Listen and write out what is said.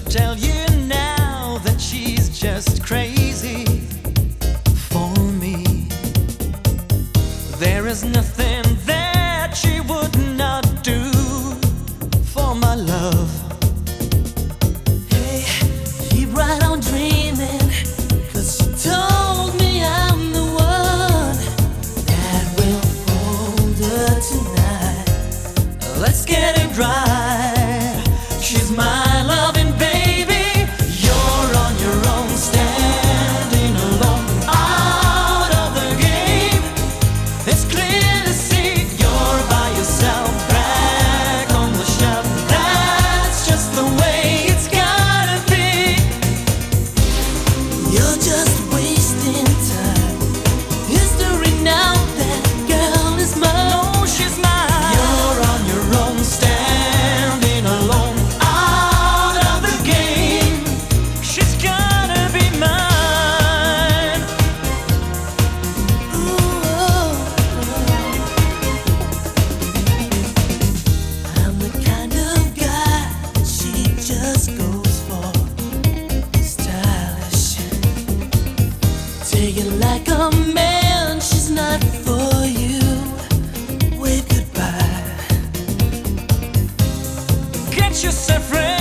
tell you now that she's just crazy for me. There is nothing that she would not do for my love. Hey, keep right on dreaming, 'cause she told me I'm the one that will hold her tonight. Let's get it right. She's my loving baby. You're on your own, standing alone, out of the game. It's clear to see you're by yourself, back on the shelf. That's just the way it's gotta be. You're just wasting time. History now, that girl is mine. No, she's mine. You're on your own, standing alone, out of the game. She's gonna be mine. Ooh, I'm the kind of guy she just goes for. Stylish, take it like a man. She's not for you. Wave goodbye. Get yourself ready.